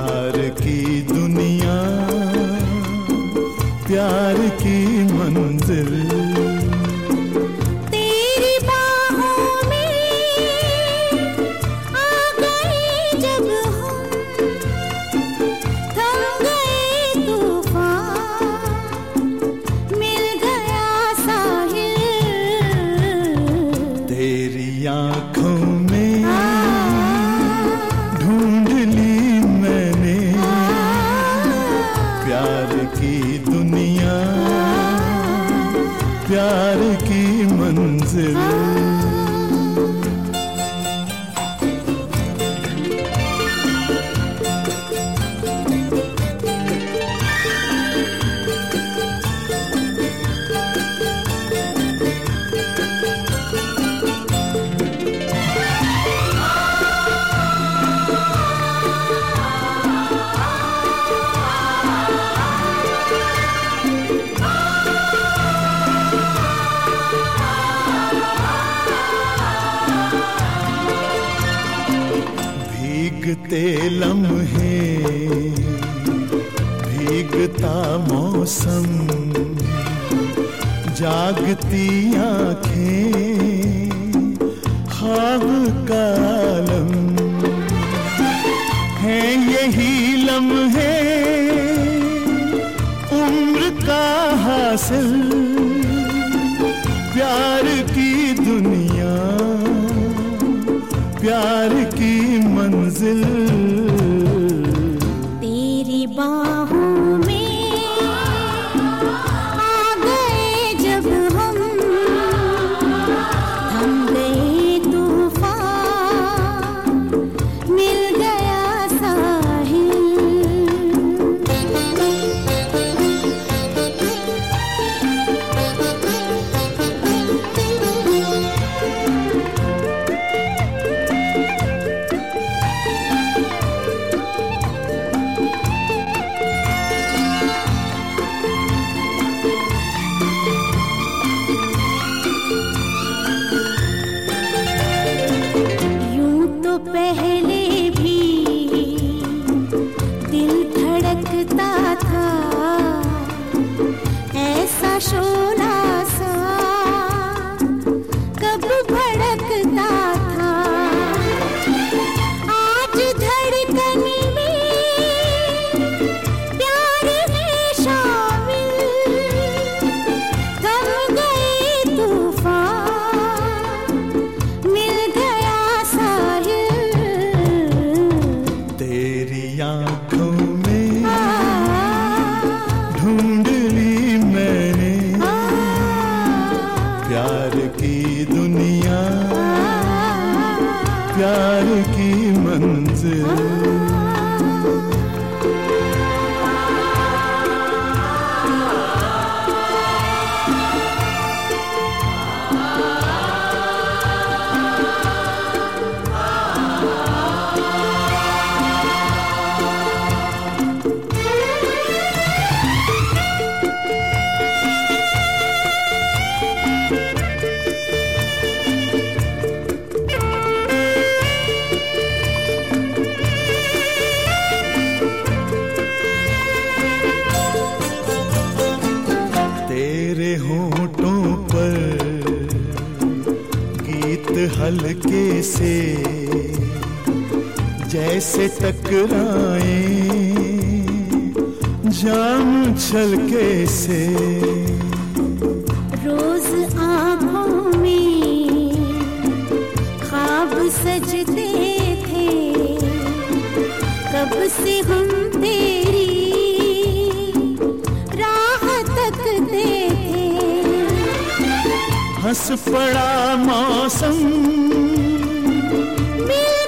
प्यार की दुनिया, प्यार की मंजिल, तेरी बाहों में आ गए जब हम, थम गए तूफान, मिल गया साहिल। तेरी आँखों में ढूंढ ली मैंने प्यार की दुनिया, प्यार की मंजिल। भीगते लम्हे, भीगता मौसम, जागती आँखें, ख्वाब का आलम, है यही लम्हे उम्र का हासिल, प्यार की दुनिया, प्यार की मंजिल। तेरी बाहों में आ गए जब हम, थम गए तूफान, मिल गया साहिल। पहले भी दिल धड़कता था, ऐसा शोला सा कब भड़कता था। आज धड़कन में प्यार है शामिल, थम गए तूफान, मिल गया साहिल। तेरी आँखों में ढूंढ ली मैंने प्यार की दुनिया, प्यार की मंजिल। तेरे होठों पर गीत हल्के से जैसे टकराए जाम छलके से, रोज आँखों में ख्वाब सजते थे, कब से हम तेरी राह तकते थे। हंस पड़ा मौसम, मिल